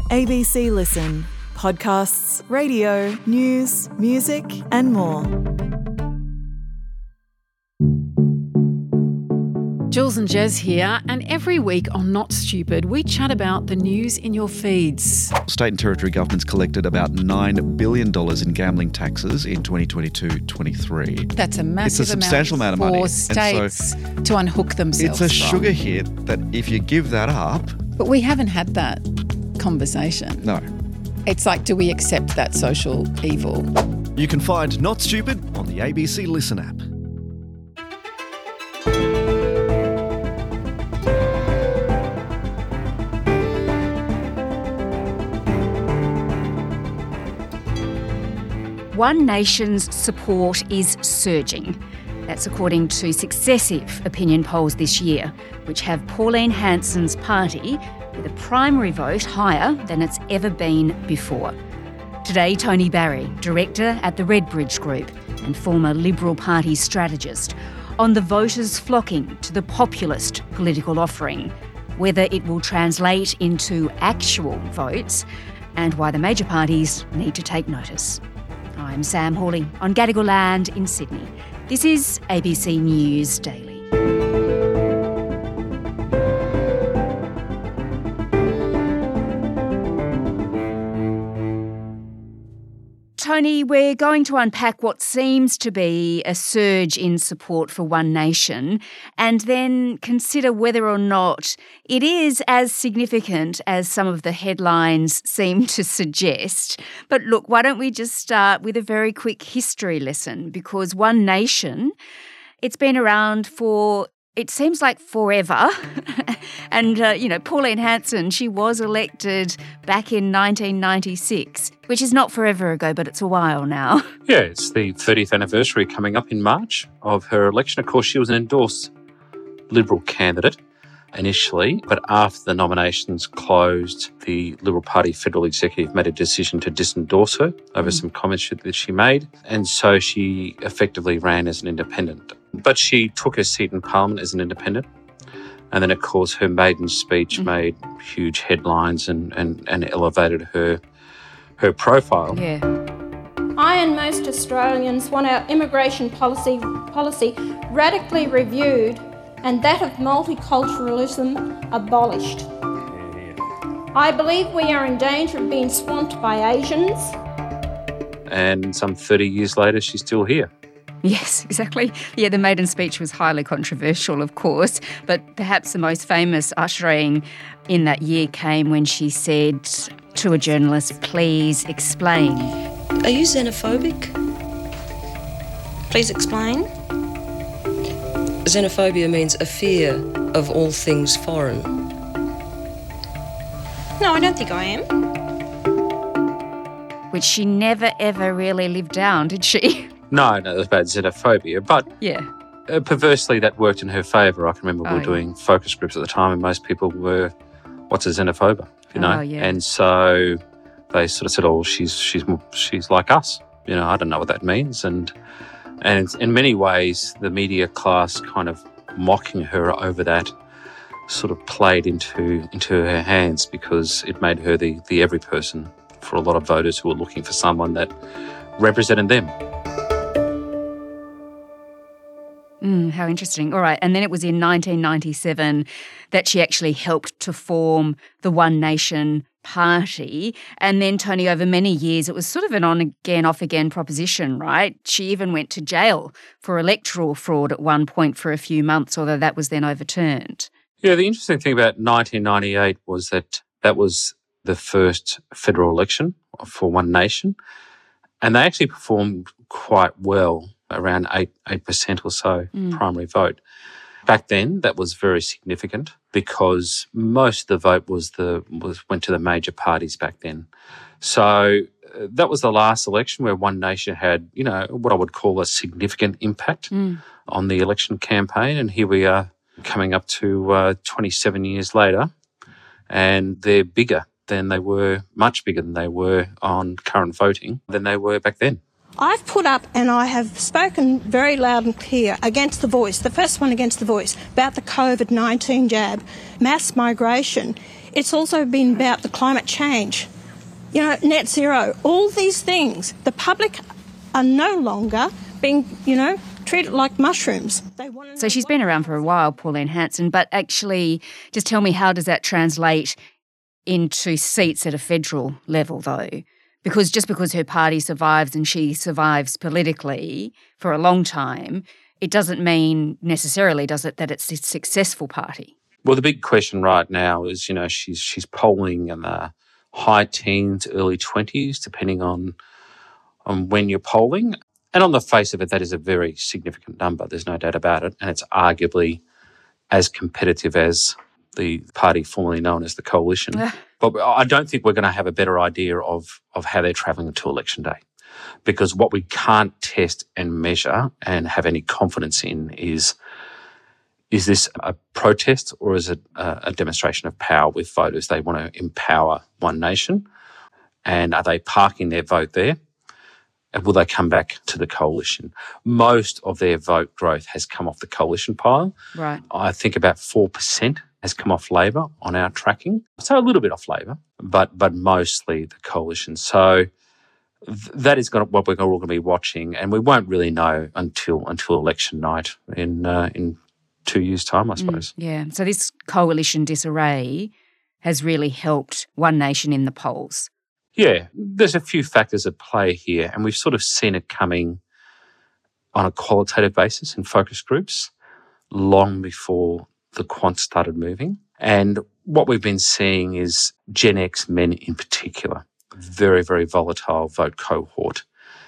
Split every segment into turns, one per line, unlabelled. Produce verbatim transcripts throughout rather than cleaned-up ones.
A B C Listen. Podcasts, radio, news, music and more.
Jules and Jez here, and every week on Not Stupid, we chat about the news in your feeds.
State and territory governments collected about nine billion dollars in gambling taxes in twenty twenty-two twenty-three.
That's a massive
It's a substantial amount,
amount
of money.
for states
so
to unhook themselves
It's a
from.
sugar hit that if you give that up...
But we haven't had that conversation.
No.
It's like, do we accept that social evil?
You can find Not Stupid on the A B C Listen app.
One Nation's support is surging. That's according to successive opinion polls this year, which have Pauline Hanson's party with a primary vote higher than it's ever been before. Today, Tony Barry, director at the Redbridge Group and former Liberal Party strategist, on the voters flocking to the populist political offering, whether it will translate into actual votes, and why the major parties need to take notice. I'm Sam Hawley on Gadigal land in Sydney. This is A B C News Daily. Tony, we're going to unpack what seems to be a surge in support for One Nation and then consider whether or not it is as significant as some of the headlines seem to suggest. But look, why don't we just start with a very quick history lesson? Because One Nation, it's been around for, it seems like forever. And, uh, you know, Pauline Hanson, she was elected back in nineteen ninety-six, which is not forever ago, but it's a while now.
Yeah, it's the thirtieth anniversary coming up in March of her election. Of course, she was an endorsed Liberal candidate initially, but after the nominations closed, the Liberal Party federal executive made a decision to disendorse her over mm. some comments that she made, and so she effectively ran as an independent. But she took her seat in Parliament as an independent. And then, of course, her maiden speech mm. made huge headlines and, and, and elevated her her profile.
Yeah.
I and most Australians want our immigration policy policy radically reviewed and that of multiculturalism abolished. I believe we are in danger of being swamped by Asians.
And some thirty years later, she's still here.
Yes, exactly. Yeah, the maiden speech was highly controversial, of course, but perhaps the most famous ushering in that year came when she said to a journalist, "Please explain."
Are you xenophobic? Please explain. Xenophobia means a fear of all things foreign.
No, I don't think I am.
Which she never, ever really lived down, did she?
No, no, it was about xenophobia, but
yeah,
uh, perversely that worked in her favour. I can remember we
oh,
were doing
yeah.
focus groups at the time and most people were, what's a xenophobe, you know?
Oh, yeah.
And so they sort of said, oh, she's she's she's like us. You know, I don't know what that means. And and in many ways, the media class kind of mocking her over that sort of played into into her hands because it made her the, the every person for a lot of voters who were looking for someone that represented them.
Mm, how interesting. All right. And then it was in nineteen ninety-seven that she actually helped to form the One Nation party. And then, Tony, over many years, it was sort of an on-again, off-again proposition, right? She even went to jail for electoral fraud at one point for a few months, although that was then overturned.
Yeah, the interesting thing about nineteen ninety-eight was that that was the first federal election for One Nation, and they actually performed quite well, around eight eight percent or so mm. primary vote. Back then, that was very significant because most of the vote was the was went to the major parties back then. So uh, that was the last election where One Nation had, you know, what I would call a significant impact mm. on the election campaign. And here we are coming up to uh, twenty-seven years later, and they're bigger than they were, much bigger than they were on current voting than they were back then.
I've put up and I have spoken very loud and clear against the Voice, the first one against the Voice, about the COVID nineteen jab, mass migration. It's also been about the climate change, you know, net zero, all these things. The public are no longer being, you know, treated like mushrooms. They want to
So she's been around for a while, Pauline Hanson, but actually just tell me, how does that translate into seats at a federal level though? Because just because her party survives and she survives politically for a long time, it doesn't mean necessarily, does it, that it's a successful party?
Well, the big question right now is, you know, she's she's polling in the high teens, early twenties, depending on on when you're polling. And on the face of it, that is a very significant number. There's no doubt about it. And it's arguably as competitive as the party formerly known as the Coalition. But I don't think we're going to have a better idea of, of how they're travelling until election day. Because what we can't test and measure and have any confidence in is, is this a protest or is it a, a demonstration of power with voters? They want to empower One Nation. And are they parking their vote there? And will they come back to the Coalition? Most of their vote growth has come off the Coalition pile.
Right.
I think about four percent has come off Labor on our tracking. So a little bit off Labor, but but mostly the Coalition. So th- that is gonna, what we're all going to be watching, and we won't really know until until election night in uh, in two years' time, I suppose.
Mm, yeah. So this Coalition disarray has really helped One Nation in the polls.
Yeah, there's a few factors at play here, and we've sort of seen it coming on a qualitative basis in focus groups long before the quants started moving. And what we've been seeing is Gen X men in particular, very, very volatile vote cohort.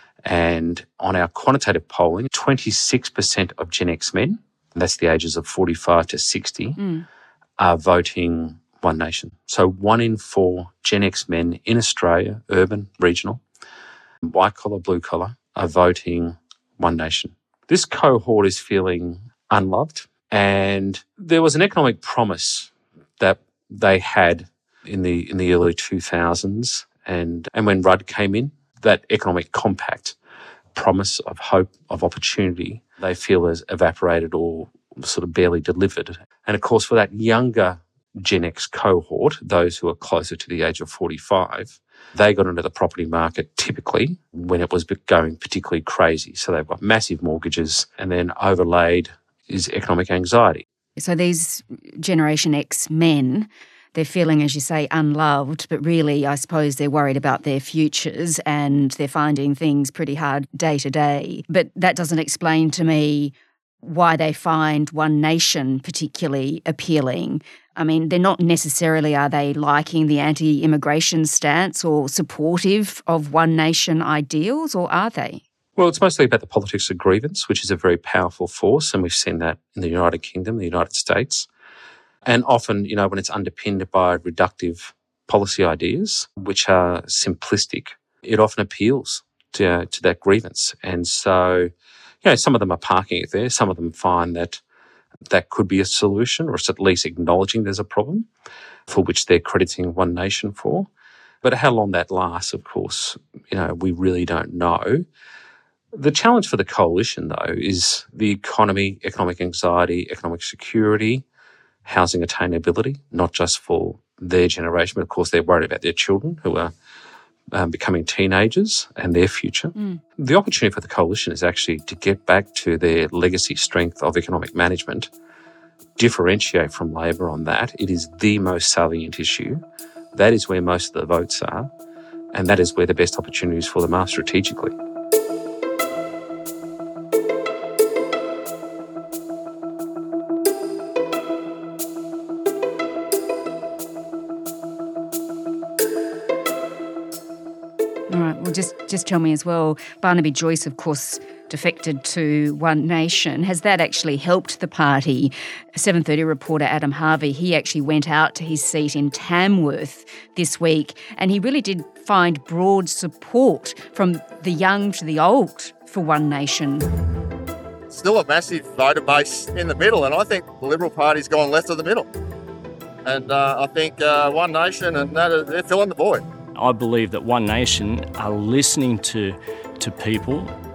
And on our quantitative polling, twenty-six percent of Gen X men, and that's the ages of forty-five to sixty, mm. are voting One Nation. So one in four Gen X men in Australia, urban, regional, white collar, blue collar, are voting One Nation. This cohort is feeling unloved, and there was an economic promise that they had in the in the early two thousands, and and when Rudd came in, that economic compact promise of hope, of opportunity, they feel has evaporated or sort of barely delivered. And of course, for that younger Gen X cohort, those who are closer to the age of forty-five, they got into the property market typically when it was going particularly crazy. So they've got massive mortgages, and then overlaid is economic anxiety.
So these Generation X men, they're feeling, as you say, unloved, but really I suppose they're worried about their futures and they're finding things pretty hard day to day. But that doesn't explain to me why they find One Nation particularly appealing. I mean, they're not necessarily, are they liking the anti-immigration stance or supportive of One Nation ideals, or are they?
Well, it's mostly about the politics of grievance, which is a very powerful force, and we've seen that in the United Kingdom, the United States. And often, you know, when it's underpinned by reductive policy ideas, which are simplistic, it often appeals to, uh, to that grievance. And so, you know, some of them are parking it there. Some of them find that that could be a solution, or it's at least acknowledging there's a problem for which they're crediting One Nation for. But how long that lasts, of course, you know, we really don't know. The challenge for the Coalition, though, is the economy, economic anxiety, economic security, housing attainability, not just for their generation, but of course they're worried about their children who are um, becoming teenagers and their future. Mm. The opportunity for the Coalition is actually to get back to their legacy strength of economic management, differentiate from Labor on that. It is the most salient issue. That is where most of the votes are, and that is where the best opportunities for them are strategically.
Just just tell me as well, Barnaby Joyce, of course, defected to One Nation. Has that actually helped the party? seven thirty reporter Adam Harvey, he actually went out to his seat in Tamworth this week, and he really did find broad support from the young to the old for One Nation.
Still a massive voter base in the middle, and I think the Liberal Party's gone left of the middle. And uh, I think uh, One Nation and that, they're filling the void.
I believe that One Nation are listening to to people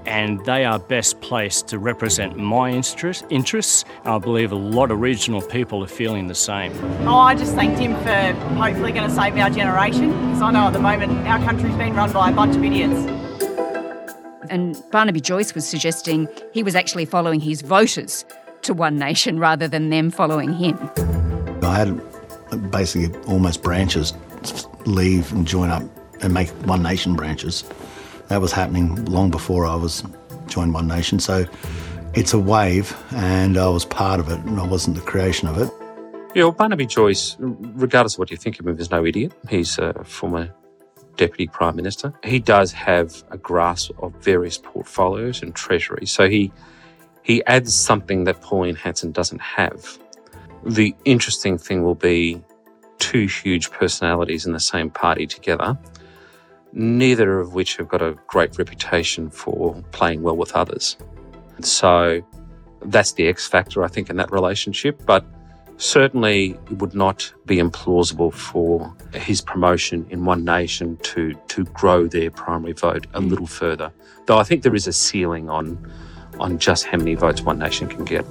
and they are best placed to represent my interest, interests. I believe a lot of regional people are feeling the same.
Oh, I just thanked him for hopefully going to save our generation, because I know at the moment our country's been run by a bunch of idiots.
And Barnaby Joyce was suggesting he was actually following his voters to One Nation rather than them following him.
I had basically almost branches leave and join up and make One Nation branches. That was happening long before I was joined One Nation. So it's a wave, and I was part of it, and I wasn't the creation of it.
Yeah, well, Barnaby Joyce, regardless of what you think of him, is no idiot. He's a former Deputy Prime Minister. He does have a grasp of various portfolios and treasury. So he he adds something that Pauline Hanson doesn't have. The interesting thing will be two huge personalities in the same party together, neither of which have got a great reputation for playing well with others. So that's the X factor, I think, in that relationship. But certainly it would not be implausible for his promotion in One Nation to, to grow their primary vote a little further. Though I think there is a ceiling on, on just how many votes One Nation can get.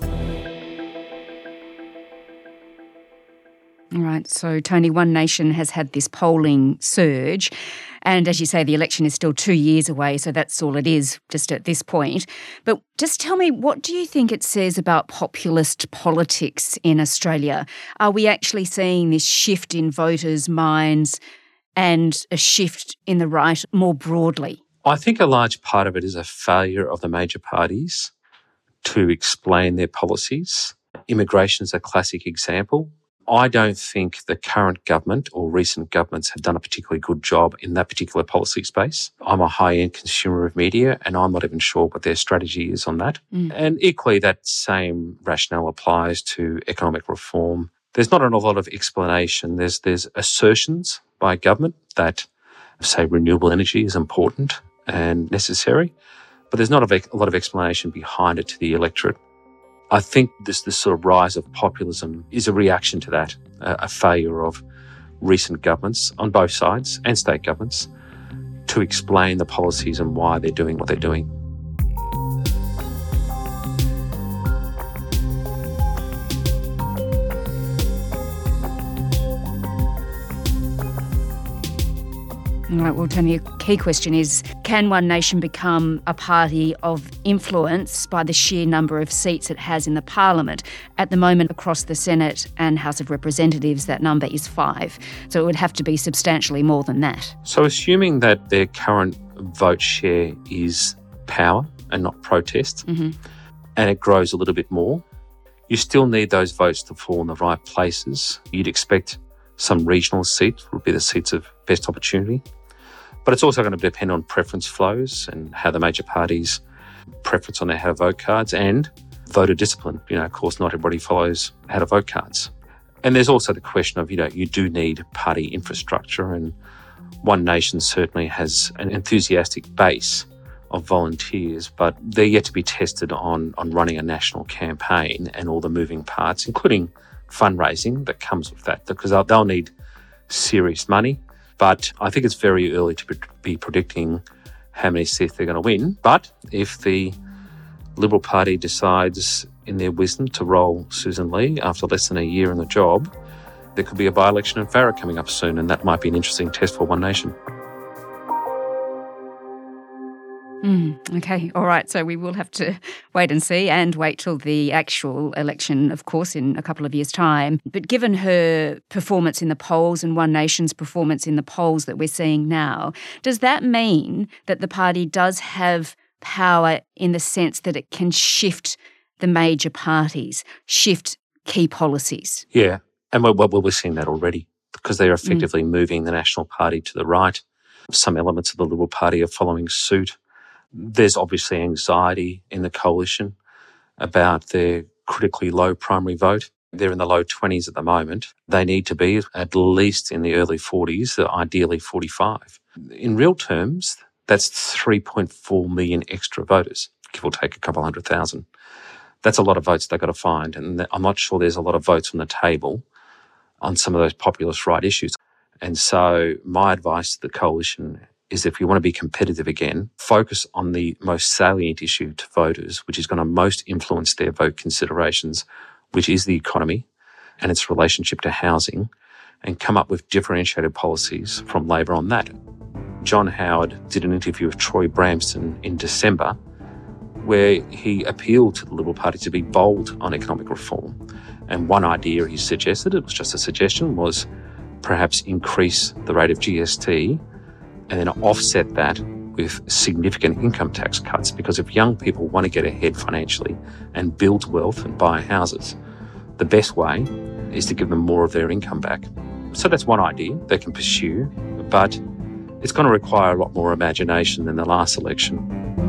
All right, so Tony, One Nation has had this polling surge, and as you say, the election is still two years away, so that's all it is just at this point. But just tell me, what do you think it says about populist politics in Australia? Are we actually seeing this shift in voters' minds and a shift in the right more broadly?
I think a large part of it is a failure of the major parties to explain their policies. Immigration is a classic example. I don't think the current government or recent governments have done a particularly good job in that particular policy space. I'm a high-end consumer of media, and I'm not even sure what their strategy is on that. Mm. And equally, that same rationale applies to economic reform. There's not a lot of explanation. There's there's assertions by government that, say, renewable energy is important and necessary, but there's not a, a lot of explanation behind it to the electorate. I think this, this sort of rise of populism is a reaction to that, a, a failure of recent governments on both sides and state governments to explain the policies and why they're doing what they're doing.
All right, well, Tony, a key question is, can One Nation become a party of influence by the sheer number of seats it has in the Parliament? At the moment, across the Senate and House of Representatives, that number is five. So it would have to be substantially more than that.
So assuming that their current vote share is power and not protest, mm-hmm. and it grows a little bit more, you still need those votes to fall in the right places. You'd expect some regional seats would be the seats of best opportunity. But it's also going to depend on preference flows and how the major parties preference on their how to vote cards and voter discipline. You know, of course, not everybody follows how to vote cards. And there's also the question of, you know, you do need party infrastructure, and One Nation certainly has an enthusiastic base of volunteers, but they're yet to be tested on, on running a national campaign and all the moving parts, including fundraising that comes with that, because they'll, they'll need serious money. But I think it's very early to be predicting how many seats they're going to win. But if the Liberal Party decides in their wisdom to roll Susan Lee after less than a year in the job, there could be a by-election in Farrer coming up soon, and that might be an interesting test for One Nation.
Mm, okay, all right. So we will have to wait and see, and wait till the actual election, of course, in a couple of years' time. But given her performance in the polls and One Nation's performance in the polls that we're seeing now, does that mean that the party does have power in the sense that it can shift the major parties, shift key policies?
Yeah, and we're, we're seeing that already, because they're effectively mm. moving the National Party to the right. Some elements of the Liberal Party are following suit. There's obviously anxiety in the coalition about their critically low primary vote. They're in the low twenties at the moment. They need to be at least in the early forties, ideally forty-five. In real terms, that's three point four million extra voters, give or take a couple hundred thousand. That's a lot of votes they've got to find, and I'm not sure there's a lot of votes on the table on some of those populist right issues. And so my advice to the coalition is if you want to be competitive again, focus on the most salient issue to voters, which is going to most influence their vote considerations, which is the economy and its relationship to housing, and come up with differentiated policies from Labor on that. John Howard did an interview with Troy Bramston in December where he appealed to the Liberal Party to be bold on economic reform. And one idea he suggested, it was just a suggestion, was perhaps increase the rate of G S T and then offset that with significant income tax cuts. Because if young people want to get ahead financially and build wealth and buy houses, the best way is to give them more of their income back. So that's one idea they can pursue, but it's going to require a lot more imagination than the last election.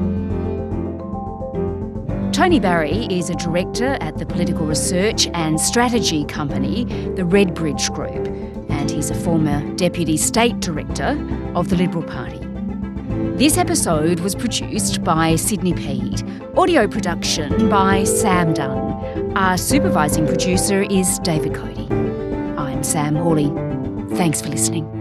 Tony Barry is a director at the political research and strategy company, the Redbridge Group, and he's a former deputy state director of the Liberal Party. This episode was produced by Sydney Peed. Audio production by Sam Dunn. Our supervising producer is David Cody. I'm Sam Hawley. Thanks for listening.